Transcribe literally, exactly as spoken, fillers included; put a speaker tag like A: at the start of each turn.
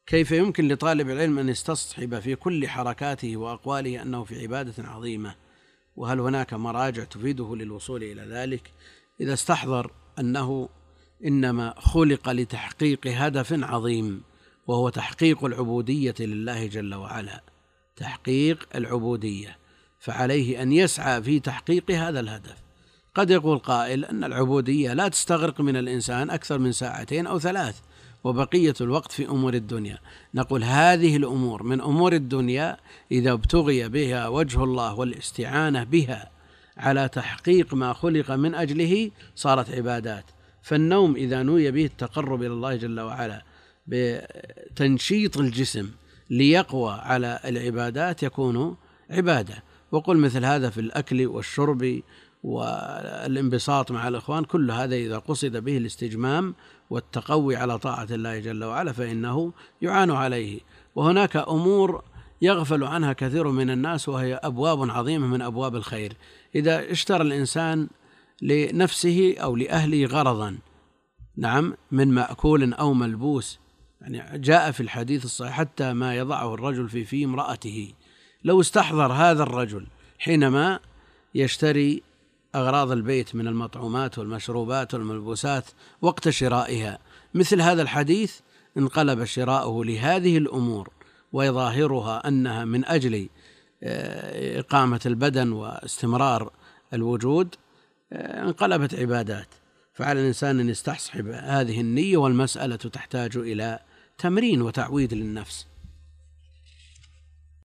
A: كيف يمكن لطالب العلم أن يستصحب في كل حركاته وأقواله أنه في عبادة عظيمة؟ وهل هناك مراجع تفيده للوصول إلى ذلك؟ إذا استحضر أنه إنما خلق لتحقيق هدف عظيم، وهو تحقيق العبودية لله جل وعلا، تحقيق العبودية، فعليه أن يسعى في تحقيق هذا الهدف. قد يقول قائل أن العبودية لا تستغرق من الإنسان أكثر من ساعتين أو ثلاث، وبقية الوقت في أمور الدنيا. نقول هذه الأمور من أمور الدنيا إذا ابتغي بها وجه الله والاستعانة بها على تحقيق ما خلق من أجله صارت عبادات. فالنوم إذا نوي به التقرب إلى الله جل وعلا بتنشيط الجسم ليقوى على العبادات يكون عبادة. وقل مثل هذا في الأكل والشرب والانبساط مع الإخوان، كل هذا إذا قصد به الاستجمام والتقوي على طاعة الله جل وعلا فإنه يعان عليه. وهناك أمور يغفل عنها كثير من الناس، وهي أبواب عظيمة من أبواب الخير. إذا اشترى الإنسان لنفسه أو لأهله غرضا، نعم، من مأكول أو ملبوس، يعني جاء في الحديث الصحيح حتى ما يضعه الرجل في في امرأته، لو استحضر هذا الرجل حينما يشتري أغراض البيت من المطعومات والمشروبات والملبوسات وقت شرائها مثل هذا الحديث، انقلب شراؤه لهذه الأمور ويظاهرها أنها من أجل إقامة البدن واستمرار الوجود، انقلبت عبادات. فعلى الإنسان أن يستصحب هذه النية، والمسألة تحتاج إلى تمرين وتعويد للنفس.